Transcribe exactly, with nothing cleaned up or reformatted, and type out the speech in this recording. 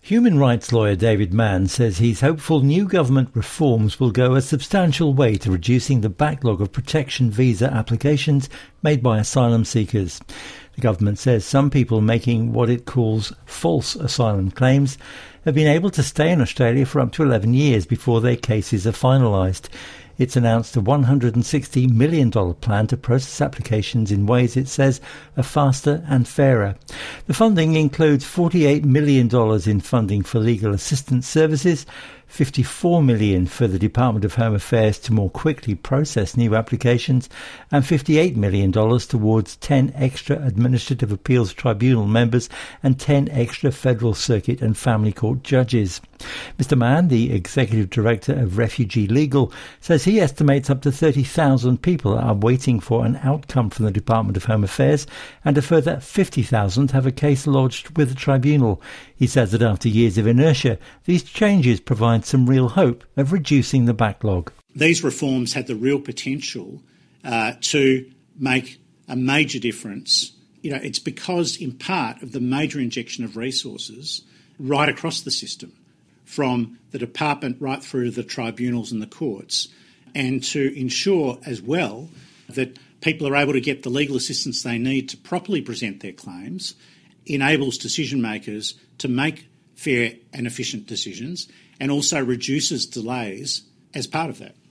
Human rights lawyer David Mann says he's hopeful new government reforms will go a substantial way to reducing the backlog of protection visa applications made by asylum seekers. The government says some people making what it calls false asylum claims have been able to stay in Australia for up to eleven years before their cases are finalised. It's announced a one hundred sixty million dollars plan to process applications in ways it says are faster and fairer. The funding includes forty-eight million dollars in funding for legal assistance services, fifty-four million dollars for the Department of Home Affairs to more quickly process new applications, and fifty-eight million dollars towards ten extra Administrative Appeals Tribunal members and ten extra Federal Circuit and Family Court judges. Mister Mann, the Executive Director of Refugee Legal, says he estimates up to thirty thousand people are waiting for an outcome from the Department of Home Affairs, and a further fifty thousand have a case lodged with the tribunal. He says that after years of inertia, these changes provide some real hope of reducing the backlog. These reforms had the real potential uh, to make a major difference. You know, it's because, in part, of the major injection of resources right across the system, from the department right through to the tribunals and the courts, and to ensure as well that people are able to get the legal assistance they need to properly present their claims, enables decision makers to make fair and efficient decisions, and also reduces delays as part of that.